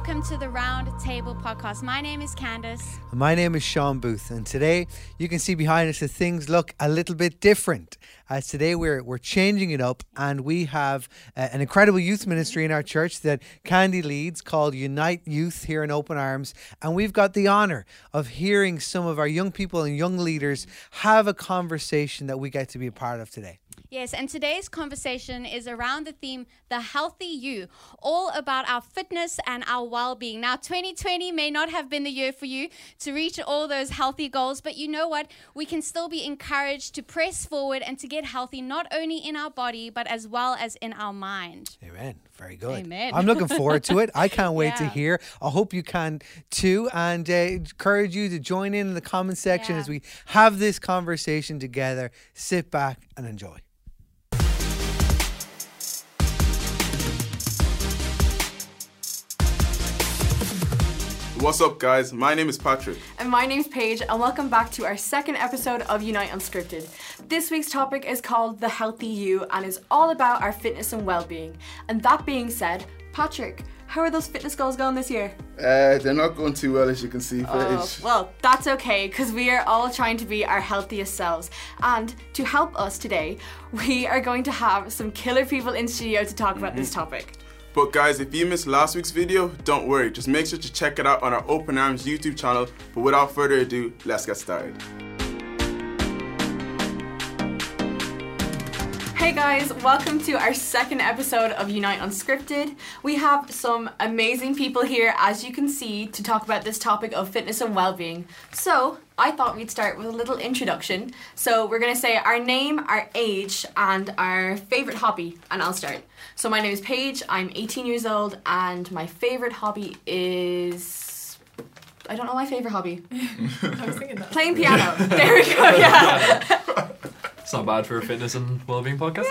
welcome to the Round Table Podcast. My name is Candace. My name is Sean Booth, and today you can see behind us that things look a little bit different. As today we're changing it up, and we have an incredible youth ministry in our church that Candy leads called Unite Youth here in Open Arms, and we've got the honour of hearing some of our young people and young leaders have a conversation that we get to be a part of today. Yes, and today's conversation is around the theme, The Healthy You, all about our fitness and our well-being. Now, 2020 may not have been the year for you to reach all those healthy goals, but you know what? We can still be encouraged to press forward and to get healthy, not only in our body, but as well as in our mind. Amen. Very good. Amen. I'm looking forward to it. I can't wait to hear. I hope you can too, and encourage you to join in the comment section as we have this conversation together. Sit back and enjoy. What's up, guys? My name is Patrick. And my name's Paige, and welcome back to our second episode of Unite Unscripted. This week's topic is called The Healthy You and is all about our fitness and well-being. And that being said, Patrick, how are those fitness goals going this year? They're not going too well, as you can see, Paige. Well, that's okay, because we are all trying to be our healthiest selves. And to help us today, we are going to have some killer people in studio to talk about this topic. But guys, if you missed last week's video, don't worry. Just make sure to check it out on our Open Arms YouTube channel. But without further ado, let's get started. Hey guys, welcome to our second episode of Unite Unscripted. We have some amazing people here, as you can see, to talk about this topic of fitness and well-being. So, I thought we'd start with a little introduction. So, we're going to say our name, our age, and our favourite hobby, and I'll start. So, my name is Paige, I'm 18 years old, and my favourite hobby is... I don't know my favourite hobby. I was thinking that. Playing piano. There we go, yeah. It's not bad for a fitness and wellbeing podcast.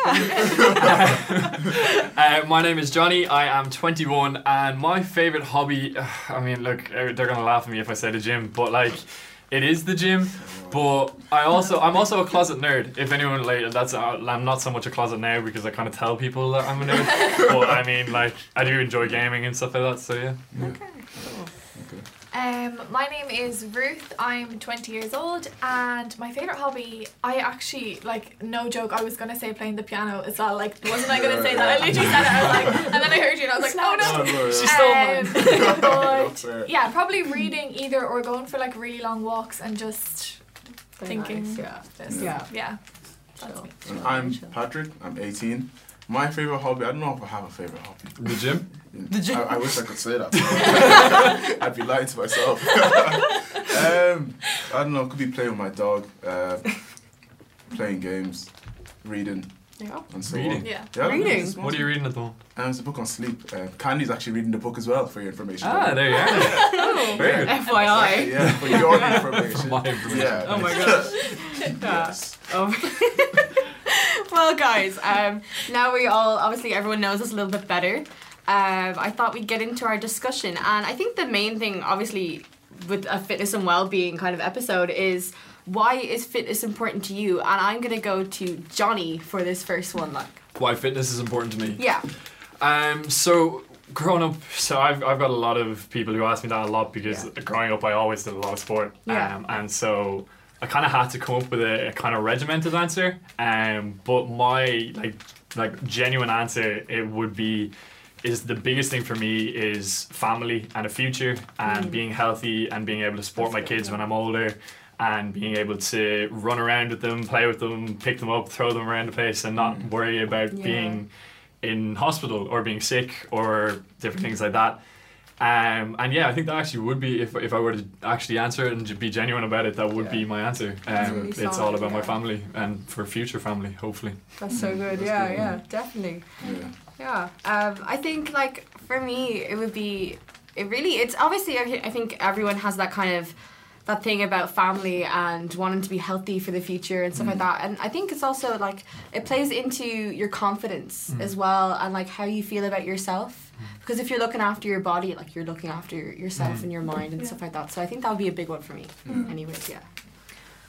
My name is Johnny. I am 21, and my favourite hobby, I mean, look, they're going to laugh at me if I say the gym, but like, it is the gym, but I'm also a closet nerd. If anyone, like, I'm not so much a closet now because I kind of tell people that I'm a nerd, but I mean, like, I do enjoy gaming and stuff like that, so yeah. Okay, cool. My name is Ruth. I'm 20 years old, and my favourite hobby, I actually, like, no joke, I was going to say playing the piano as well. Like, wasn't I going to say that? I literally said it, I was like, and then I heard you and I was like, oh no. She stole mine. But yeah, probably reading either or going for like really long walks and just thinking. Nice. Yeah. That's me. And I'm Patrick. I'm 18. My favourite hobby, I don't know if I have a favourite hobby. The gym? I wish I could say that. I'd be lying to myself. I don't know, it could be playing with my dog, playing games, reading, and so on. Yeah. Reading? What are you reading at the moment? It's a book on sleep. Candy's actually reading the book as well, for your information. There you are. Very good. FYI. Yeah, for your information. My information. Yeah. Oh my gosh. Yes. Well, guys, now we all, obviously everyone knows us a little bit better. I thought we'd get into our discussion, and I think the main thing, obviously, with a fitness and well-being kind of episode is, why is fitness important to you? And I'm going to go to Johnny for this first one. Why fitness is important to me? Yeah. So growing up, I've got a lot of people who ask me that a lot because growing up I always did a lot of sport. And so I kind of had to come up with a kind of regimented answer. But my like genuine answer, it would be, is the biggest thing for me is family and a future and being healthy and being able to support my kids when I'm older and being able to run around with them, play with them, pick them up, throw them around the place and not worry about being in hospital or being sick or different things like that. And yeah, I think that actually would be, if I were to actually answer it and be genuine about it, that would be my answer. Really it's solid, all about my family and for future family, hopefully. That's so good. Yeah, definitely. Yeah. I think, like, for me, it would be, it's obviously, I think everyone has that kind of, that thing about family and wanting to be healthy for the future and stuff like that. And I think it's also, like, it plays into your confidence as well and, like, how you feel about yourself. Because if you're looking after your body, like, you're looking after yourself and your mind and stuff like that. So I think that would be a big one for me. Anyways,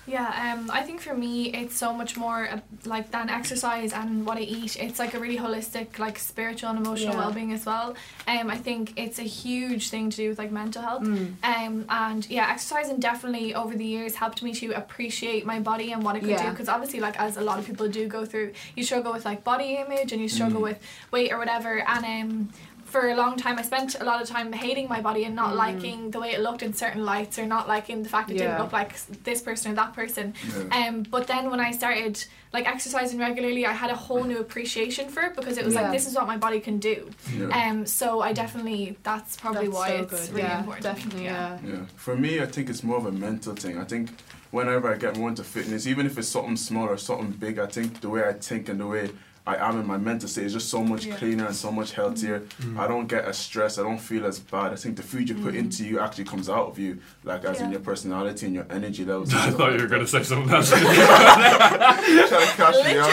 Yeah, I think for me it's so much more like than exercise and what I eat. It's like a really holistic, like spiritual and emotional well-being as well. I think it's a huge thing to do with like mental health. And yeah, exercising definitely over the years helped me to appreciate my body and what it could do, because obviously like as a lot of people do go through, you struggle with like body image and you struggle with weight or whatever, and for a long time I spent a lot of time hating my body and not liking the way it looked in certain lights, or not liking the fact it didn't look like this person or that person. But then when I started like exercising regularly, I had a whole new appreciation for it, because it was like, this is what my body can do. So I definitely, that's probably why so it's good. really important. Definitely, Yeah. For me, I think it's more of a mental thing. I think whenever I get more into fitness, even if it's something small or something big, I think the way I think and the way I am in my mental state is just so much cleaner and so much healthier. I don't get as stressed, I don't feel as bad. I think the food you put into you actually comes out of you, like as in your personality and your energy levels. I thought you were going to say something else. Trying to catch me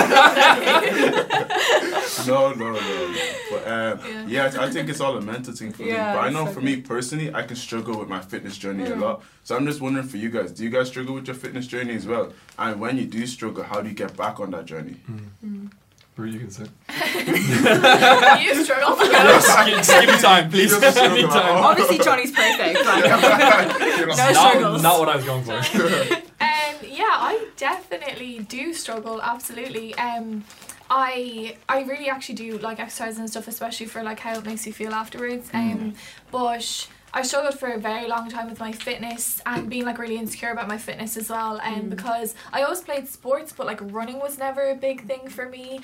out. No. But yeah, I think it's all a mental thing for me. But I know for me personally, I can struggle with my fitness journey a lot. So I'm just wondering for you guys, do you guys struggle with your fitness journey as well? And when you do struggle, how do you get back on that journey? What you can say? You struggle. Just give me time, please. Anytime. Obviously, Johnny's perfect. Like, no struggles. Not what I was going for. Yeah, I definitely do struggle. Absolutely. I really actually do like exercise and stuff, especially for like how it makes you feel afterwards. But I struggled for a very long time with my fitness and being like really insecure about my fitness as well, because I always played sports, but like running was never a big thing for me.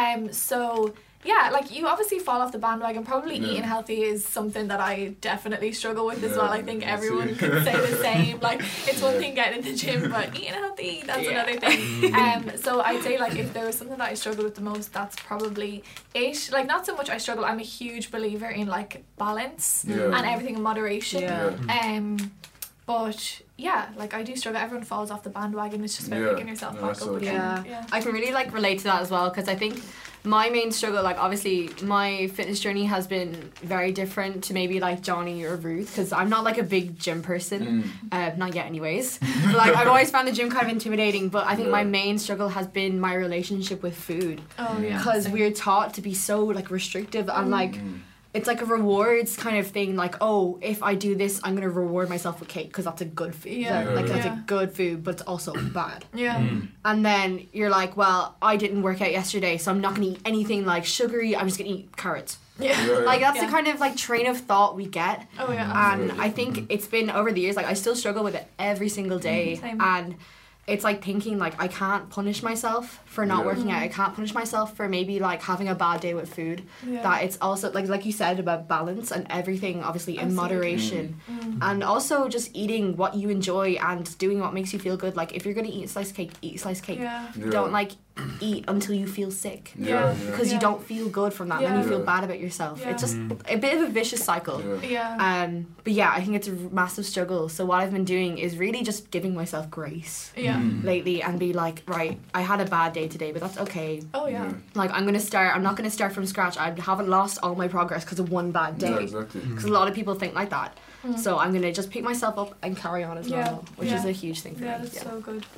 So yeah, like you obviously fall off the bandwagon. Probably eating healthy is something that I definitely struggle with as well. I think everyone can say the same. Like it's one thing getting in the gym, but eating healthy, that's another thing. So I'd say like if there was something that I struggled with the most, that's probably it. Like not so much I struggle, I'm a huge believer in like balance and everything in moderation. But yeah, like I do struggle. Everyone falls off the bandwagon. It's just about picking yourself back up again. I can really like relate to that as well, because I think my main struggle, like obviously my fitness journey has been very different to maybe like Johnny or Ruth, because I'm not like a big gym person, not yet anyways. But, like I've always found the gym kind of intimidating, but I think my main struggle has been my relationship with food. Because we're taught to be so like restrictive and like it's like a rewards kind of thing, like, oh, if I do this, I'm going to reward myself with cake because that's a good food. That's a good food, but it's also bad. And then you're like, well, I didn't work out yesterday, so I'm not going to eat anything like sugary, I'm just going to eat carrots. Like that's the kind of like train of thought we get. And I think it's been over the years, like I still struggle with it every single day. And it's like thinking like I can't punish myself for not working out. I can't punish myself for maybe like having a bad day with food. That it's also like you said about balance and everything, obviously in moderation, and also just eating what you enjoy and doing what makes you feel good. Like if you're gonna eat a slice of cake, eat a slice of cake. Don't like eat until you feel sick, because you don't feel good from that. Then you feel bad about yourself. It's just a bit of a vicious cycle. But yeah, I think it's a massive struggle. So what I've been doing is really just giving myself grace lately and be like, right, I had a bad day today, but that's okay. Like I'm not gonna start from scratch. I haven't lost all my progress because of one bad day. Because a lot of people think like that. So I'm gonna just pick myself up and carry on as normal, which is a huge thing for me. That's so good.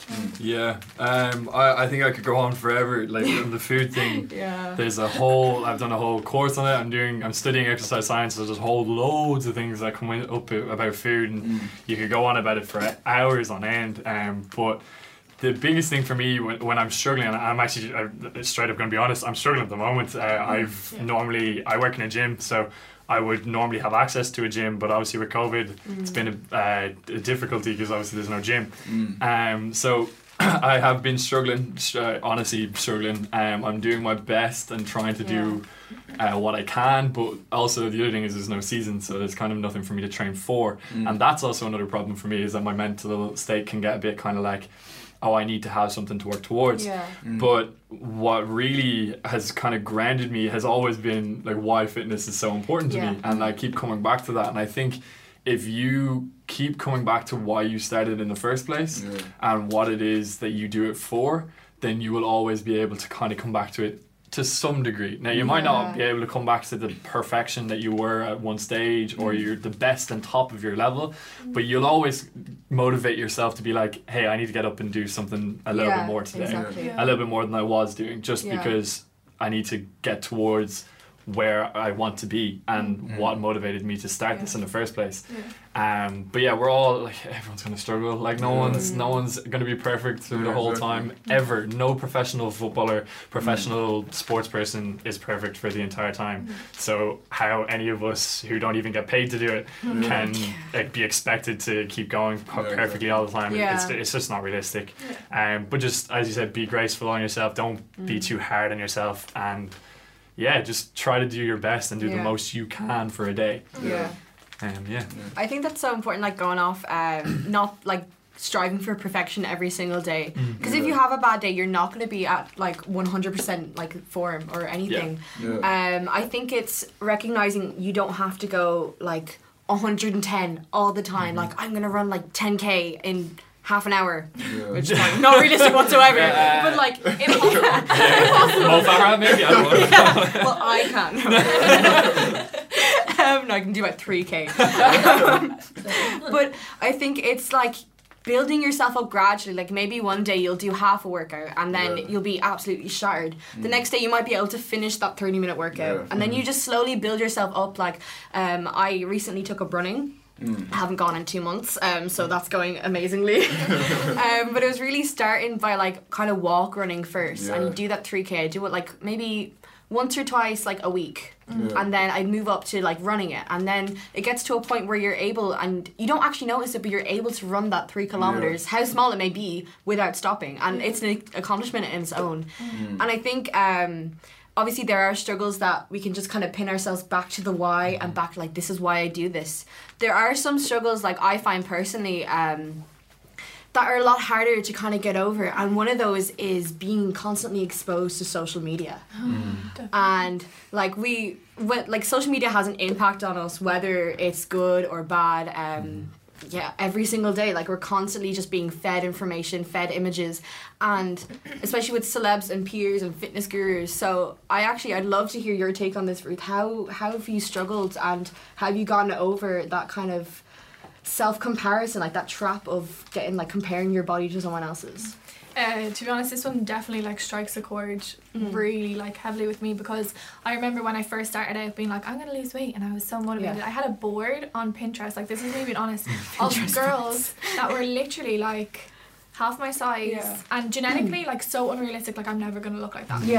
I think I could go on forever, like on the food thing. There's I've done a whole course on it. I'm studying exercise science, so there's loads of things that come up about food, and you could go on about it for hours on end. But the biggest thing for me when I'm struggling, and I'm actually straight up going to be honest, I'm struggling at the moment. I work in a gym, so I would normally have access to a gym, but obviously with COVID, it's been a difficulty because obviously there's no gym. So I have been struggling, honestly struggling. I'm doing my best and trying to do what I can, but also the other thing is there's no season, so there's kind of nothing for me to train for. And that's also another problem for me, is that my mental state can get a bit kind of like, oh, I need to have something to work towards. But what really has kind of grounded me has always been like why fitness is so important to me, and I keep coming back to that. And I think if you keep coming back to why you started in the first place and what it is that you do it for, then you will always be able to kind of come back to it to some degree. Now, you might not be able to come back to the perfection that you were at one stage, or you're the best and top of your level, but you'll always motivate yourself to be like, hey, I need to get up and do something a little bit more today. Exactly. A little bit more than I was doing, just because I need to get towards where I want to be and what motivated me to start this in the first place. But yeah, we're all like, everyone's gonna struggle. Like no one's gonna be perfect through the whole time ever. No professional footballer, professional sports person is perfect for the entire time. So how any of us who don't even get paid to do it can like be expected to keep going perfectly all the time? It's just not realistic. But just as you said, be graceful on yourself. Don't be too hard on yourself, and just try to do your best and do the most you can for a day. I think that's so important, like going off, not like striving for perfection every single day. Because if you have a bad day, you're not going to be at like 100% like form or anything. I think it's recognizing you don't have to go like 110 all the time. Like I'm going to run like 10k in half an hour, which is like not realistic whatsoever. But like impossible. Maybe I don't know. Well, I can. No, I can do about 3k. But I think it's like building yourself up gradually. Like maybe one day you'll do half a workout and then you'll be absolutely shattered. The next day you might be able to finish that 30-minute workout, and then you just slowly build yourself up. Like I recently took up running. I haven't gone in 2 months, so that's going amazingly. But it was really starting by like kind of walk running first, and you do that 3k. I do it like maybe once or twice like a week, and then I'd move up to like running it, and then it gets to a point where you're able, and you don't actually notice it, but you're able to run that 3 kilometers, how small it may be, without stopping, and it's an accomplishment in its own. And I think obviously there are struggles that we can just kind of pin ourselves back to the why and back like, this is why I do this. There are some struggles, like I find personally, that are a lot harder to kind of get over, and one of those is being constantly exposed to social media. And like social media has an impact on us, whether it's good or bad. Every single day, like we're constantly just being fed information, fed images, and especially with celebs and peers and fitness gurus. So I'd love to hear your take on this, Ruth. How have you struggled, and how have you gotten over that kind of self-comparison, like that trap of getting like comparing your body to someone else's? To be honest, this one definitely like strikes a chord really like heavily with me, because I remember when I first started out being like, I'm gonna lose weight, and I was so motivated. I had a board on Pinterest, like this is me being honest, of girls that were literally like half my size and genetically like so unrealistic, like I'm never gonna look like that.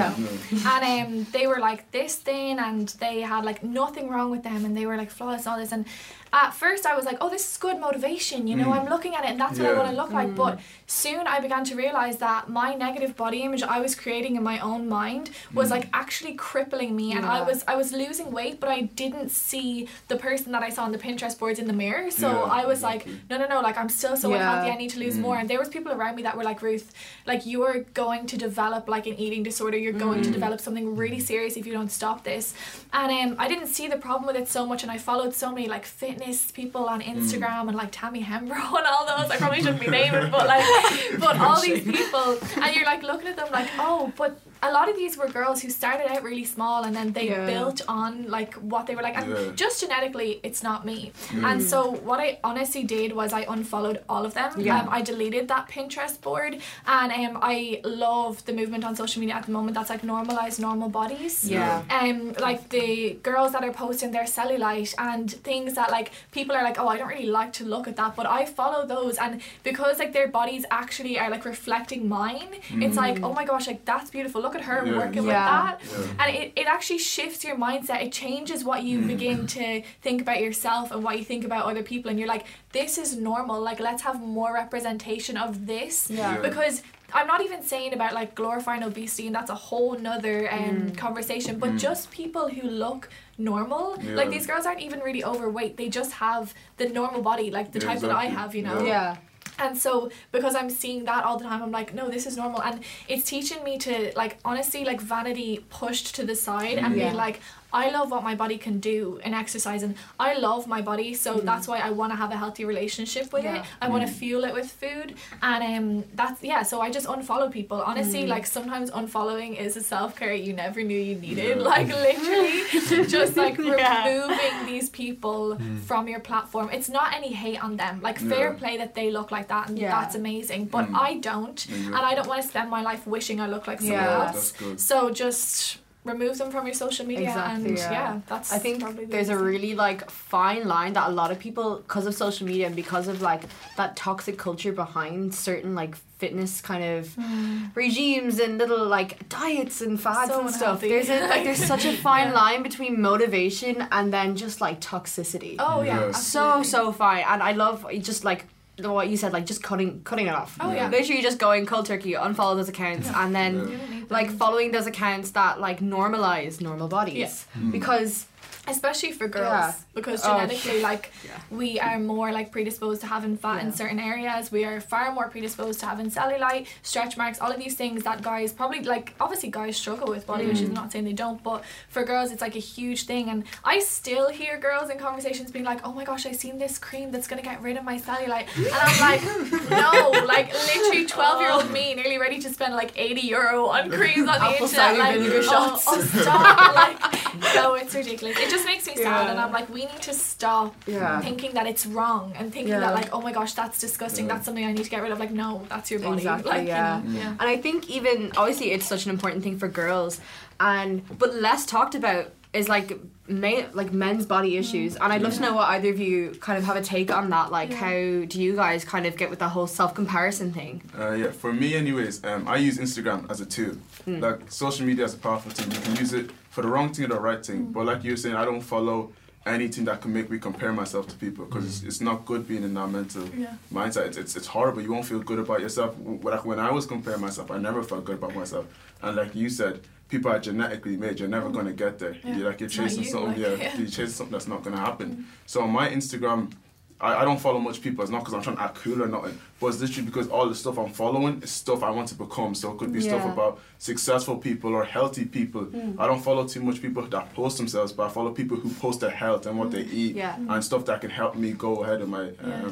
And they were like this thin, and they had like nothing wrong with them, and they were like flawless and all this, and at first I was like, oh, this is good motivation, you know, I'm looking at it and that's what I want to look like. But soon I began to realise that my negative body image I was creating in my own mind was like actually crippling me, and I was losing weight, but I didn't see the person that I saw on the Pinterest boards in the mirror. So I was like, no, like I'm still so unhealthy, I need to lose more. And there was people around me that were like, Ruth, like you're going to develop like an eating disorder, you're going to develop something really serious if you don't stop this. And I didn't see the problem with it so much, and I followed so many like fitness people on Instagram and like Tammy Hembrow and all those. I probably shouldn't be naming, but all these people, and you're like looking at them like, oh, but a lot of these were girls who started out really small, and then they built on like what they were like, and just genetically it's not me. And so what I honestly did was I unfollowed all of them. I deleted that Pinterest board, and I love the movement on social media at the moment that's like normalize normal bodies. Like the girls that are posting their cellulite and things that like people are like, oh, I don't really like to look at that, but I follow those, and because like their bodies actually are like reflecting mine, it's like, oh my gosh, like that's beautiful, look at her working with that. And it actually shifts your mindset. It changes what you begin to think about yourself and what you think about other people, and you're like, this is normal, like let's have more representation of this. Because I'm not even saying about like glorifying obesity, and that's a whole nother conversation, but just people who look normal. Like these girls aren't even really overweight, they just have the normal body, like the type that I have, you know. And so because I'm seeing that all the time, I'm like, no, this is normal. And it's teaching me to like honestly like vanity pushed to the side and being like, I love what my body can do in exercise, and I love my body, so that's why I want to have a healthy relationship with it. I want to fuel it with food, and so I just unfollow people. Honestly, like sometimes unfollowing is a self-care you never knew you needed. Like literally just like removing these people from your platform. It's not any hate on them, like fair play that they look like that, and that's amazing, but I don't, and I don't want to spend my life wishing I look like someone else. So just remove them from your social media, and that's. I think there's a really like fine line that a lot of people, because of social media and because of like that toxic culture behind certain like fitness kind of regimes and little like diets and fads and stuff. There's such a fine line between motivation and then just like toxicity. Oh yeah, so fine. And I love just like what you said, like just cutting it off. Oh yeah, literally just going cold turkey, unfollow those accounts, and then like following those accounts that like normalize normal bodies, because especially for girls, because genetically we are more like predisposed to having fat in certain areas. We are far more predisposed to having cellulite, stretch marks, all of these things that guys probably like. Obviously guys struggle with body which is not saying they don't, but for girls it's like a huge thing. And I still hear girls in conversations being like, oh my gosh, I seen this cream that's gonna get rid of my cellulite, and I'm like, no, like literally 12-year-old me nearly ready to spend like €80 on creams on the internet, like vinegar shots. Stop. Like no, it's ridiculous. It just makes me sad, and I'm like, we need to stop thinking that it's wrong and thinking that like, oh my gosh, that's disgusting, that's something I need to get rid of. Like no, that's your body. Exactly, like, and I think even obviously it's such an important thing for girls, but less talked about is like men's body issues, and I'd love to know what either of you kind of have a take on that. Like how do you guys kind of get with the whole self-comparison thing? For me anyways, I use Instagram as a tool. Like social media is a powerful thing. You can use it for the wrong thing or the right thing, but like you were saying, I don't follow anything that can make me compare myself to people, because it's not good being in that mental mindset. It's horrible. You won't feel good about yourself. Like when I was comparing myself, I never felt good about myself, and like you said, people are genetically made. You're never gonna get there. You're chasing something. You're chasing something that's not gonna happen. So on my Instagram, I don't follow much people. It's not because I'm trying to act cool or nothing, but it's literally because all the stuff I'm following is stuff I want to become. So it could be stuff about successful people or healthy people. I don't follow too much people that post themselves, but I follow people who post their health and what they eat and stuff that can help me go ahead in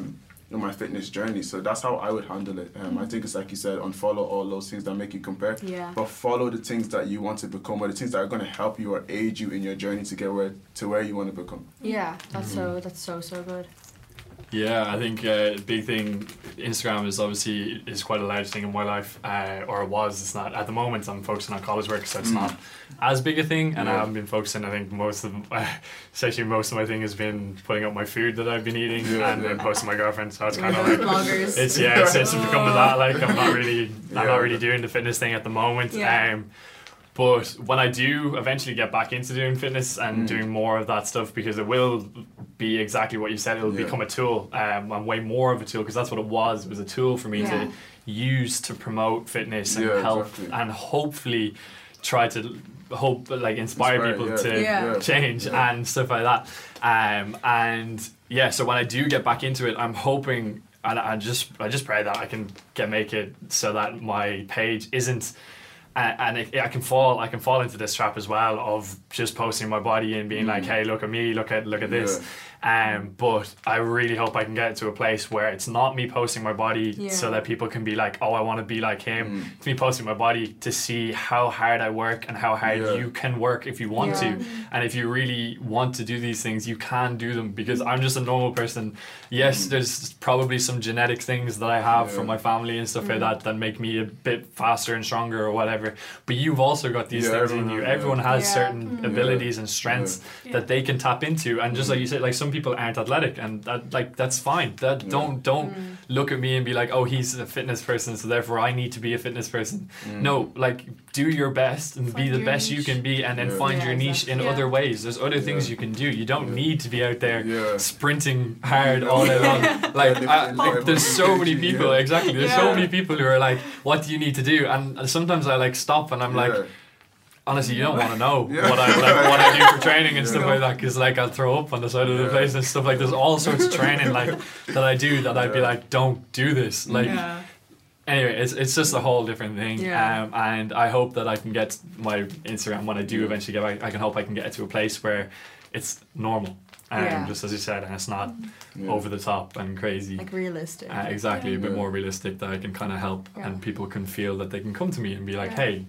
my fitness journey. So that's how I would handle it. I think it's like you said, unfollow all those things that make you compare, but follow the things that you want to become, or the things that are going to help you or aid you in your journey to get where you want to become. That's so good. Yeah, I think a big thing, Instagram is quite a large thing in my life, or it was. It's not at the moment. I'm focusing on college work, so it's not as big a thing, and I haven't been focusing. I think most of my thing has been putting up my food that I've been eating and then posting my girlfriend. So it's kind of like vloggers. It's become that. Like I'm not really doing the fitness thing at the moment. But when I do eventually get back into doing fitness and doing more of that stuff, because it will be exactly what you said, it'll become a tool, and way more of a tool, because that's what it was. It was a tool for me to use to promote fitness and health, and hopefully try to inspire people to change and stuff like that. So when I do get back into it, I'm hoping, and I just pray that I can make it so that my page isn't. I can fall into this trap as well of just posting my body and being like, hey, look at me, look at this. But I really hope I can get to a place where it's not me posting my body so that people can be like, oh, I want to be like him. It's me posting my body to see how hard I work and how hard you can work if you want to. And if you really want to do these things, you can do them, because I'm just a normal person. Yes, there's probably some genetic things that I have from my family and stuff like that make me a bit faster and stronger or whatever. But you've also got these things in you. Everyone has certain abilities and strengths that they can tap into. And just like you said, like some people aren't athletic, and that's fine. Don't look at me and be like, oh, he's a fitness person, so therefore I need to be a fitness person. No, like do your best and be the best you can be, and then find your niche in other ways. There's other things you can do. You don't need to be out there sprinting hard all day long. Like there's so many people. Exactly. There's so many people who are like, what do you need to do? And sometimes I like stop and I'm like, honestly, you don't want to know what I do for training and stuff like that, because like I'll throw up on the side of the place and stuff. Like there's all sorts of training like that I do that I'd be like, don't do this. Like Anyway, it's just a whole different thing. Yeah. And I hope that I can get my Instagram, when I do eventually get back, I can get it to a place where it's normal. Just as you said, and it's not over the top and crazy. Like realistic. Exactly, a bit more realistic, that I can kind of help and people can feel that they can come to me and be like, hey,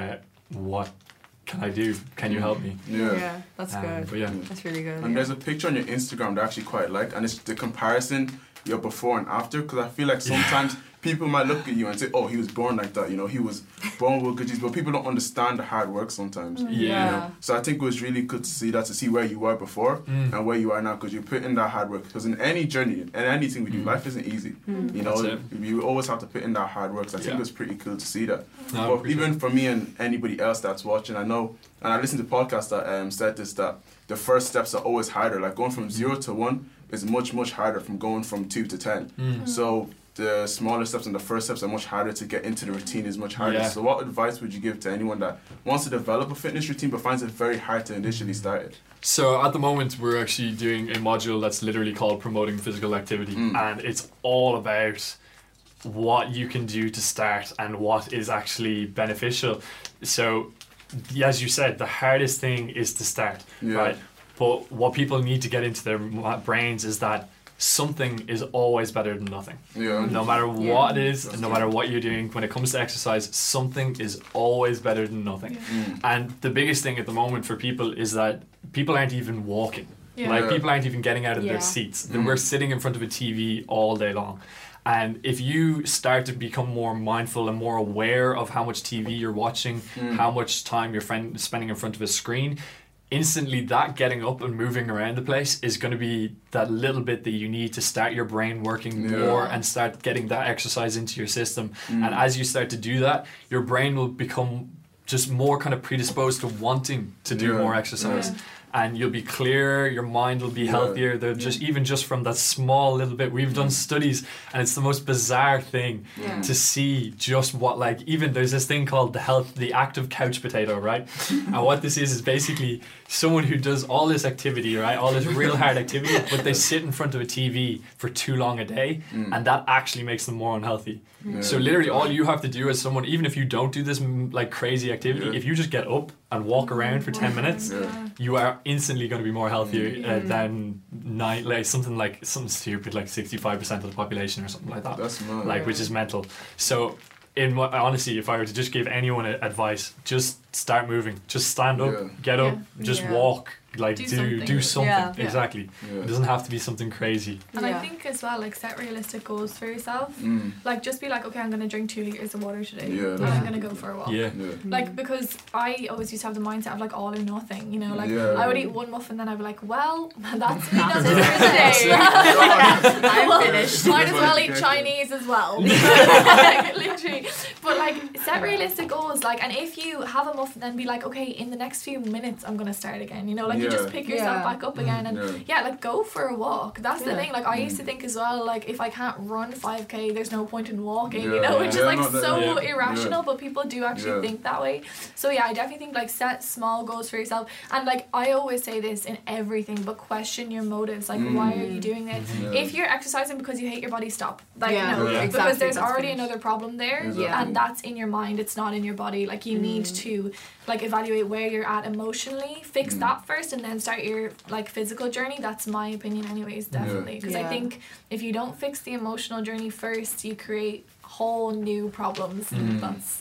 what can I do? Can you help me? Yeah, that's good. But yeah. That's really good. And there's a picture on your Instagram that I actually quite like, and it's the comparison your before and after, because I feel like sometimes people might look at you and say, oh, he was born like that, you know, he was born with good genes, but people don't understand the hard work sometimes. You know? So I think it was really good to see that, to see where you were before and where you are now, because you put in that hard work. Because in any journey, and anything we do, life isn't easy. You know, you always have to put in that hard work. So I think it was pretty cool to see that. But even for me and anybody else that's watching, I know, and I listened to podcasts that said this, that the first steps are always harder. Like going from 0 to 1 is much, much harder from going from 2 to 10. So the smaller steps and the first steps are much harder to get into. The routine is much harder. So what advice would you give to anyone that wants to develop a fitness routine but finds it very hard to initially start it? So at the moment we're actually doing a module that's literally called Promoting Physical Activity, and it's all about what you can do to start and what is actually beneficial. So as you said, the hardest thing is to start, right? But what people need to get into their brains is that something is always better than nothing. No matter what it is, and no matter what you're doing, when it comes to exercise, something is always better than nothing. And the biggest thing at the moment for people is that people aren't even walking. Like people aren't even getting out of their seats. We're sitting in front of a TV all day long. And if you start to become more mindful and more aware of how much TV you're watching, how much time you're spending in front of a screen, instantly that getting up and moving around the place is going to be that little bit that you need to start your brain working more and start getting that exercise into your system. And as you start to do that, your brain will become just more kind of predisposed to wanting to do more exercise. And you'll be clearer, your mind will be healthier. They're just even just from that small little bit. We've done studies, and it's the most bizarre thing to see just what, like, even there's this thing called the active couch potato, right? And what this is basically someone who does all this activity, right? All this real hard activity, but they sit in front of a TV for too long a day, and that actually makes them more unhealthy. So literally all you have to do as someone, even if you don't do this like crazy activity, if you just get up and walk around for 10 minutes, you are instantly going to be more healthier than something stupid like 65% of the population or something like that. That's mad. Like, which is mental. So honestly, if I were to just give anyone advice, just start moving. Just stand up, get up, just walk. Like do something. Exactly. It doesn't have to be something crazy. And I think as well, like, set realistic goals for yourself. Like, just be like, okay, I'm gonna drink 2 liters of water today. And I'm gonna go for a walk. Like, because I always used to have the mindset of like all or nothing, you know, like I would eat one muffin, then I'd be like, well, that's me, that's it for today. I'm finished. Might as well eat Chinese as well. Like, literally. But like, set realistic goals, like, and if you have a muffin, then be like, okay, in the next few minutes I'm gonna start again, you know, like you just pick yourself back up again and like go for a walk. That's the thing. Like, I used to think as well, like, if I can't run 5k, there's no point in walking, you know, which is like so irrational, but people do actually think that way. So I definitely think, like, set small goals for yourself. And like, I always say this in everything, but question your motives. Like, why are you doing it? If you're exercising because you hate your body, stop. Like, because there's already another problem there, and that's in your mind, it's not in your body. Like, you need to like evaluate where you're at emotionally, fix that first, and then start your like physical journey. That's my opinion anyways, definitely, because I think if you don't fix the emotional journey first, you create whole new problems. That's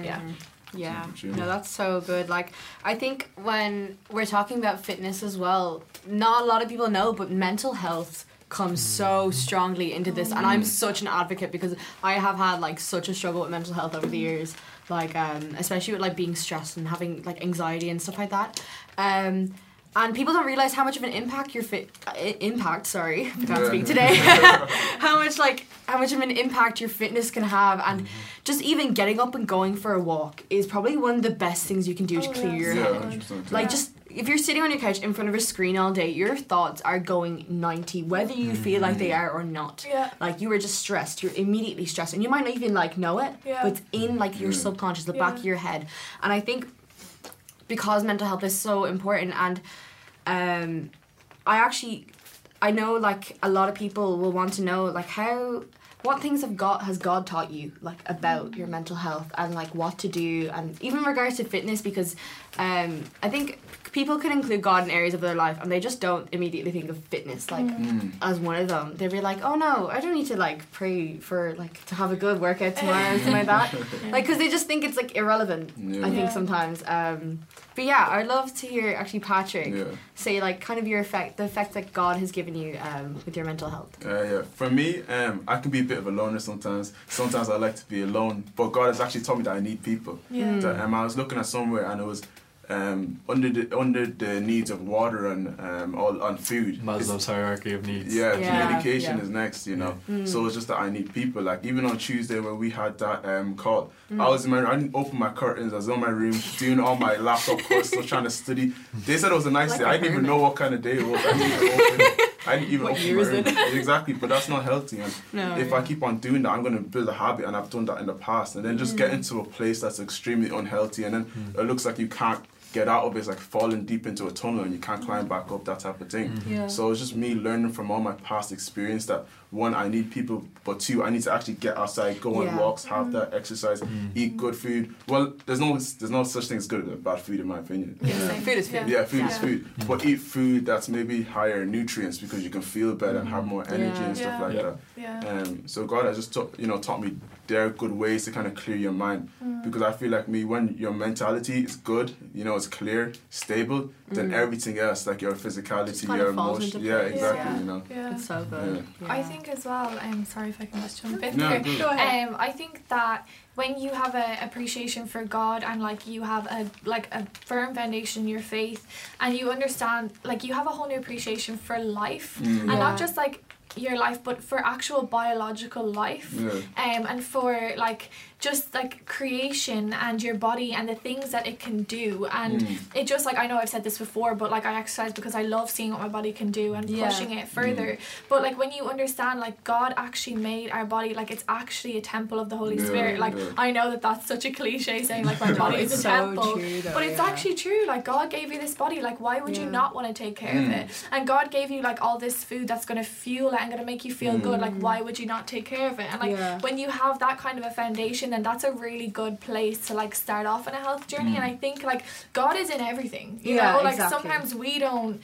no, that's so good. Like, I think when we're talking about fitness as well, not a lot of people know, but mental health comes so strongly into this, and I'm such an advocate because I have had like such a struggle with mental health over the years, like especially with like being stressed and having like anxiety and stuff like that, and people don't realize how much of an impact I can't speak today how much of an impact your fitness can have, and just even getting up and going for a walk is probably one of the best things you can do to clear your head. Like, just if you're sitting on your couch in front of a screen all day, your thoughts are going 90, whether you feel like they are or not. Like, you are just stressed. You're immediately stressed, and you might not even like know it, but it's in like your subconscious, the back of your head. And I think because mental health is so important, and I know like a lot of people will want to know like what things has God taught you like about your mental health and like what to do, and even in regards to fitness, because I think people can include God in areas of their life and they just don't immediately think of fitness like as one of them. They'll be like, oh no, I don't need to like pray for like to have a good workout tomorrow and something like that, like because they just think it's like irrelevant. I think sometimes. But yeah, I'd love to hear actually Patrick say like kind of the effect that God has given you with your mental health. For me, I can be a bit of a loner sometimes. Sometimes I like to be alone, but God has actually taught me that I need people. That, I was looking at somewhere and it was under the needs of water and all on food. Maslow's hierarchy of needs. Communication is next, you know. So it's just that I need people. Like even on Tuesday when we had that call, I was in my room, I didn't open my curtains, I was in my room doing all my laptop courses, trying to study. They said it was a nice day. I didn't even know what kind of day it was. I didn't even open my room. Exactly, but that's not healthy. And if I keep on doing that, I'm going to build a habit, and I've done that in the past. And then just get into a place that's extremely unhealthy, and then it looks like you can't get out of it. It's like falling deep into a tunnel and you can't climb back up, that type of thing. So it's just me learning from all my past experience that one, I need people, but two, I need to actually get outside, go on walks, have that exercise, eat good food. Well, there's no such thing as good or bad food in my opinion. Food is food. Yeah, food is food. But eat food that's maybe higher nutrients because you can feel better and have more energy and stuff like that. So God has just taught me there are good ways to kind of clear your mind, because I feel like when your mentality is good, it's clear, stable, then everything else, like your physicality, your emotion, exactly. It's so good. I think as well, sorry if I can just jump in there. Go ahead. I think that when you have an appreciation for God and like you have a firm foundation in your faith, and you understand, like you have a whole new appreciation for life, and not just like your life, but for actual biological life, and for like just like creation and your body and the things that it can do. And it just like, I know I've said this before, but like I exercise because I love seeing what my body can do and pushing it further. But like when you understand like God actually made our body, like it's actually a temple of the Holy Spirit. Like I know that that's such a cliche saying like my body is a temple, but it's actually true. Like God gave you this body, like why would you not want to take care of it? And God gave you like all this food that's going to fuel it and going to make you feel good. Like why would you not take care of it? And like when you have that kind of a foundation, then that's a really good place to like start off in a health journey. And I think like God is in everything, you know, like sometimes we don't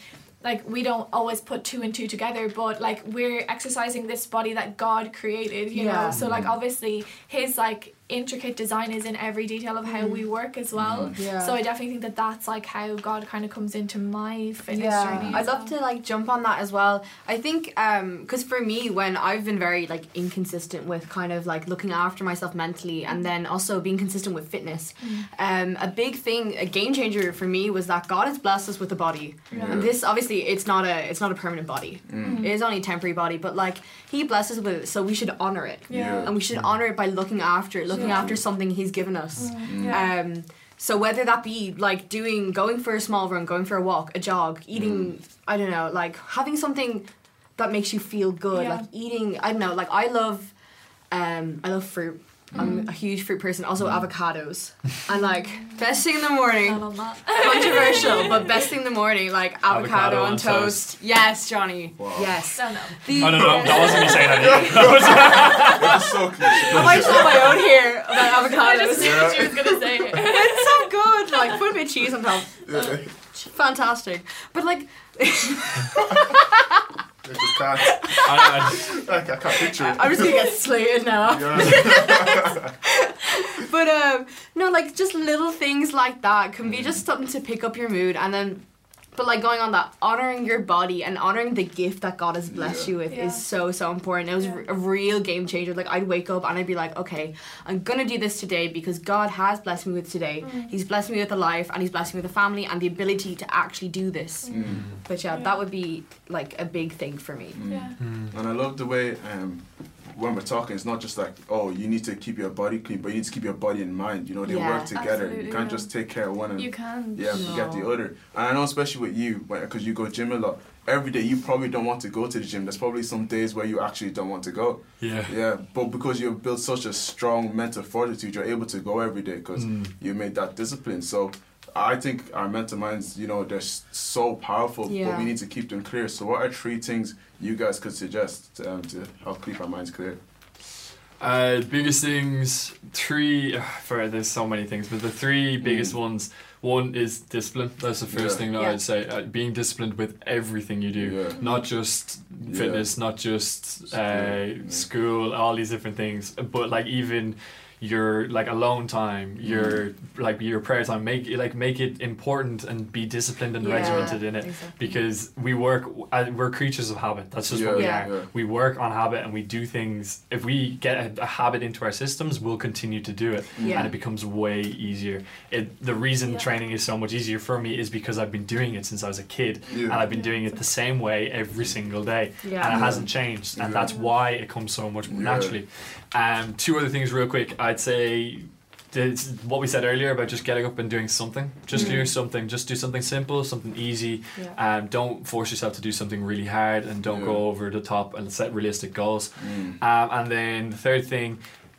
always put two and two together, but like we're exercising this body that God created, you know, so like obviously his like intricate design is in every detail of how we work as well. So I definitely think that that's like how God kind of comes into my fitness journey. I'd love to like jump on that as well. I think because for me, when I've been very like inconsistent with kind of like looking after myself mentally and then also being consistent with fitness, a big thing, a game changer for me was that God has blessed us with a body. And this obviously it's not a permanent body. It is only a temporary body, but like he blesses us with it, so we should honor it. And we should honor it by looking after it, after something he's given us. So whether that be like going for a small run, going for a walk, a jog, eating, I don't know, like having something that makes you feel good, like eating, I don't know, like I love fruit. I'm a huge fruit person. Also avocados. And like best thing in the morning. Controversial, but best thing in the morning, like avocado on toast. Yes, Johnny. Wow. Yes. Oh no. That wasn't me saying that. It's so cliche. I might on my own here about avocados. I just knew she was gonna say it. It's so good. Like put a bit of cheese on top. Fantastic. But like I just can't. I can't picture it. I'm just gonna get slated now. But no, like just little things like that can be just something to pick up your mood, and then. But like going on that, honouring your body and honouring the gift that God has blessed you with is so important. It was a real game changer. Like I'd wake up and I'd be like, okay, I'm gonna do this today because God has blessed me with today. He's blessed me with a life and he's blessed me with a family and the ability to actually do this. But that would be like a big thing for me. And I love the way when we're talking, it's not just like, oh, you need to keep your body clean, but you need to keep your body in mind. You know, they work together. You can't just take care of one and forget the other. And I know, especially with you, because you go gym a lot, every day you probably don't want to go to the gym. There's probably some days where you actually don't want to go. But because you've built such a strong mental fortitude, you're able to go every day because you made that discipline. So I think our mental minds, you know, they're so powerful, but Yeah. we need to keep them clear. So what are 3 things you guys could suggest to help keep our minds clear? Biggest things, 3, there's so many things, but the 3 biggest ones, one is discipline. That's the first thing that I'd say. Being disciplined with everything you do, not just fitness, not just school, all these different things, but like even your like alone time, your like your prayer time, make it important and be disciplined and regimented in it, because we're creatures of habit. That's just what we are. We work on habit and we do things. If we get a habit into our systems, we'll continue to do it, and it becomes way easier. The reason training is so much easier for me is because I've been doing it since I was a kid, and I've been doing it the same way every single day, and it hasn't changed, and that's why it comes so much more naturally. 2 other things real quick. I'd say what we said earlier about just getting up and doing something. Just do something. Just do something simple, something easy. Don't force yourself to do something really hard, and don't go over the top, and set realistic goals. And then the third thing,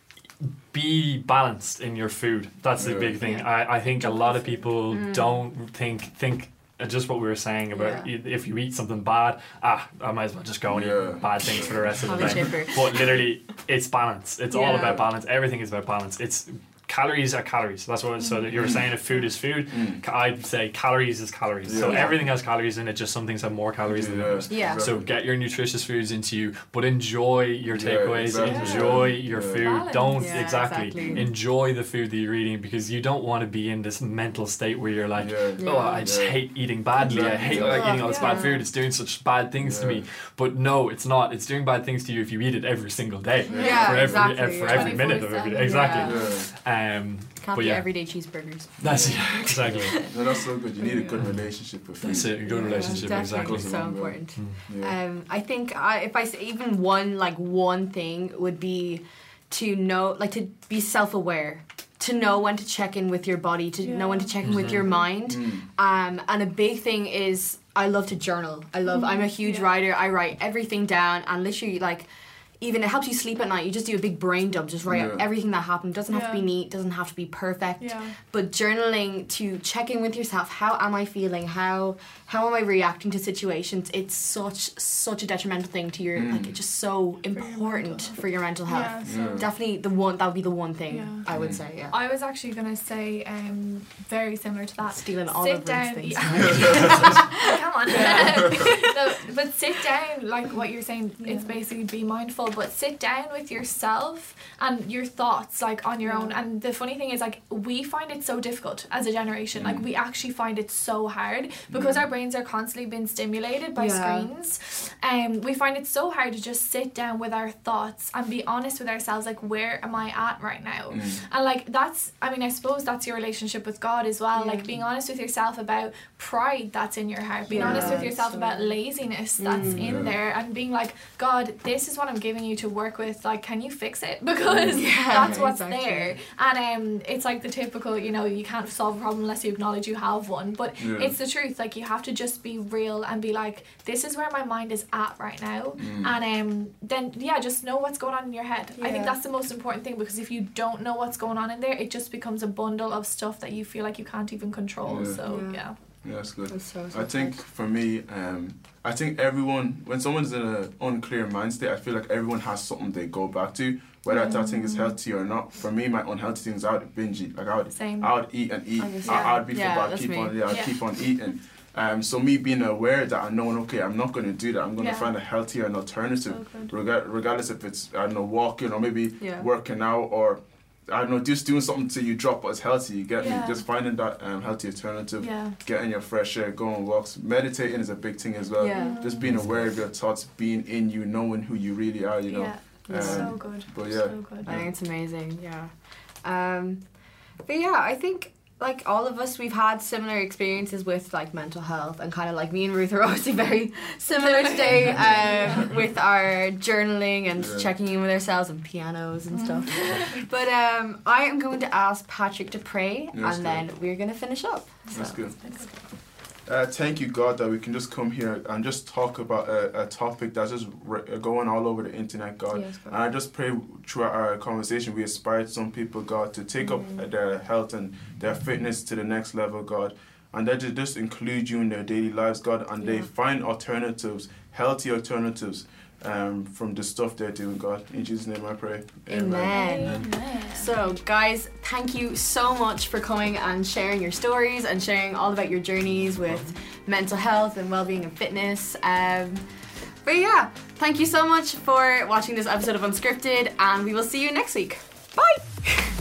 be balanced in your food. That's the big thing. I think a lot of people don't think just what we were saying about if you eat something bad, I might as well just go and eat bad things for the rest of the day. But literally, it's balance. It's all about balance. Everything is about balance. It's calories are calories. That's what. So that you were saying, if food is food, I'd say calories is calories. So everything has calories in it. Just some things have more calories than others. So get your nutritious foods into you, but enjoy your takeaways. Enjoy your food. Balance. Don't enjoy the food that you're eating, because you don't want to be in this mental state where you're like, I just hate eating badly. I hate eating all this bad food. It's doing such bad things to me. But no, it's not. It's doing bad things to you if you eat it every single day. For every minute of every day. Exactly. Can't be everyday cheeseburgers. That's exactly. No, that's so good. You need a good relationship with food. That's it. A good relationship. Exactly. So important. I think if I say even one thing would be to know, like, to be self-aware, to know when to check in with your body, to know when to check in with your mind. And a big thing is I love to journal. I'm a huge writer. I write everything down, and literally, like, even it helps you sleep at night. You just do a big brain dump, just write out everything that happened. Doesn't have to be neat, doesn't have to be perfect. But journaling to check in with yourself. How am I feeling? How am I reacting to situations? It's such a detrimental thing to your like, it's just so important for your mental health. Definitely that would be the one thing I would say. I was actually gonna say very similar to that. Stealing all of those things. Come on. No, but sit down, like what you're saying, it's basically be mindful, but sit down with yourself and your thoughts, like, on your own. And the funny thing is, like, we find it so difficult as a generation. Like, we actually find it so hard because our brains are constantly being stimulated by screens. We find it so hard to just sit down with our thoughts and be honest with ourselves, like, where am I at right now? And like, I suppose that's your relationship with God as well. Like, being honest with yourself about pride that's in your heart, being honest with yourself about laziness that's in there, and being like, God, this is what I'm giving you to work with. Like, can you fix it? Because that's what's there. And it's like the typical, you can't solve a problem unless you acknowledge you have one. But it's the truth. Like, you have to just be real and be like, this is where my mind is at right now. And then just know what's going on in your head. I think that's the most important thing, because if you don't know what's going on in there, it just becomes a bundle of stuff that you feel like you can't even control. Yeah, that's good. That's I think for me, I think everyone, when someone's in an unclear mind state, I feel like everyone has something they go back to, whether that thing is healthy or not. For me, my unhealthy things, I would binge eat. Like, I would eat and eat. I would be I'd keep on eating. So me being aware that I know, okay, I'm not going to do that. I'm going to find a healthier and alternative, regardless if it's, I don't know, walking or maybe working out, or I don't know, just doing something till you drop, but it's healthy. You get me? Just finding that healthy alternative, getting your fresh air, going walks. Meditating is a big thing as well. Just being aware of your thoughts, being in you, knowing who you really are, you know. So good. But so good. I think it's amazing, but I think, like, all of us, we've had similar experiences with, like, mental health, and kind of, like, me and Ruth are obviously very similar today with our journaling and checking in with ourselves and pianos and stuff. But I am going to ask Patrick to pray, and then we're going to finish up. That's good. Thank you, God, that we can just come here and just talk about a topic that's just going all over the internet, God. Yes, God. And I just pray throughout our conversation we inspired some people, God, to take up their health and their fitness to the next level, God. And that they just include you in their daily lives, God, and they find alternatives, healthy alternatives from the stuff they're doing, God. In Jesus' name I pray. Amen. So, guys, thank you so much for coming and sharing your stories and sharing all about your journeys with mental health and well-being and fitness. But yeah, thank you so much for watching this episode of Unscripted, and we will see you next week. Bye!